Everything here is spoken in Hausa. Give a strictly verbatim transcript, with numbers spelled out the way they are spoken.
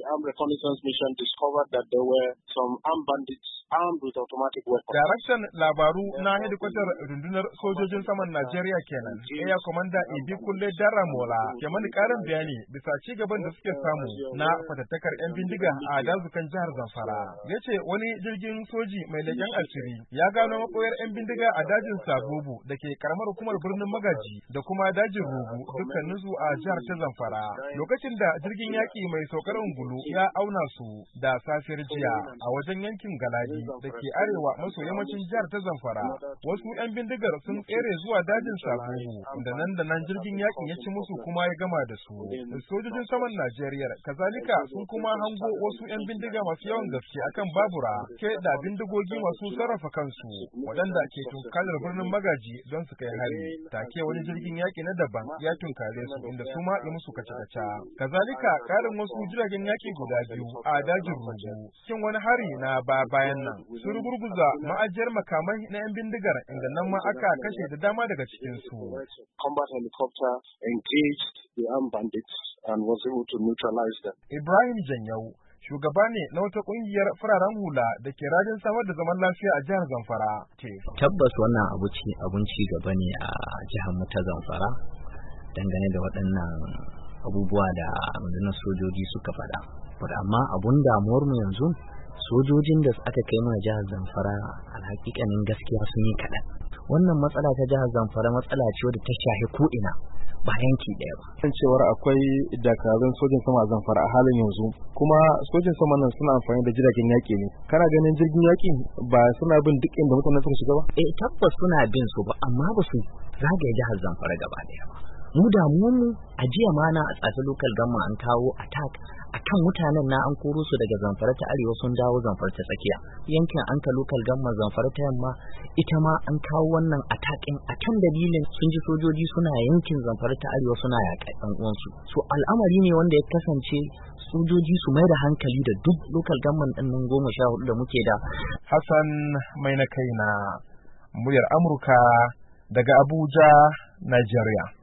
armed reconnaissance mission discovered that there were some armed bandits armed with automatic weapons. Daraktan labaru na hedikwatar rundunar sojojin saman Najeriya kenan, Air Commander Ibi Kulle Daramola, ke mani karin bayani bisa ci gaban da suke samu na fatattakar 'yan bindiga a dazukan jihar Zamfara. Ya ce wani jirgin soji mai leƙen asiri ya gano maɓoyar 'yan bindiga a dajin Sabubu da ke karamar hukumar birnin Magaji da kuma dajin Rugu dukkaninsu a jihar ta Zamfara. Lokacin da jirgin yaƙi mai saukar ungulu ya auna su da safiyar jiya a wajen yankin Galadi da ke arewa maso yammacin jihar ta Zamfara, wasu 'yan bindigar sun tsere zuwa dajin Sabubu da nan da nan jirgin yakin ya ci musu kuma ya gama da su. Sojojin saman Najeriya kazalika sun kuma hango wasu 'yan bindiga masu yawan gaske akan babura ke da bindigogi masu sarrafa kansu waɗanda ke tunkarar birnin Magaji don su kai hari. Take wani jirgin yaki na daban ya tunkare su inda su ma musu kaca-kaca. Kazalika karin wasu jiragen yaki guda biyu a dajin Rugu cikin wani hari na ba bayan nan sun gurguza ma'ajiyar makamai na 'yan bindigar inda nan ma aka kashe da dama daga cikin su. Combat helicopter engaged the armed bandits and was able to neutralize them. Ibrahim Janyau shugaba ne na wata kungiyar fararen hula da ke rajin samar da zaman lafiya a jihar Zamfara. Tabbas wannan abu ci abun ci gaba ne a jihar mu ta Zamfara dangane da waɗannan abubuwa da rundunar sojoji suka faɗa. Amma abun damuwar mu yanzu sojojin da aka kai mana jihar Zamfara alhaƙiƙanin gaskiya sun yi kaɗan. Wannan matsala ta jihar Zamfara matsala ce wadda ta shahi ko'ina ba yanki ɗaya ba. Kan cewar akwai dakarun sojin sama a Zamfara a halin yanzu, kuma sojin sama nan suna amfani da jiragen yaƙi ne. Kana ganin jirgin yaƙi ba suna bin duk inda mutane suka shiga ba? Eh tabbas suna bin su ba, amma ba su zagaye jihar Zamfara gaba ɗaya ba. Mu damuwar mu a jiya ma na a tsafi local gamma an kawo attack akan mutanen na an koro su daga Zamfara ta arewa sun dawo Zamfara ta tsakiya. Yankin Anka local gamma Zamfara ta yamma ita ma an kawo wannan attack din akan dalilin sun ji sojoji suna yankin Zamfara ta arewa suna yaƙa ɗan uwansu. So al'amari ne wanda ya kasance sojoji su mai da hankali da duk local gamman ɗin nan goma sha hudu da muke da. Hassan mai na kaina muryar Amurka daga Abuja, Nigeria.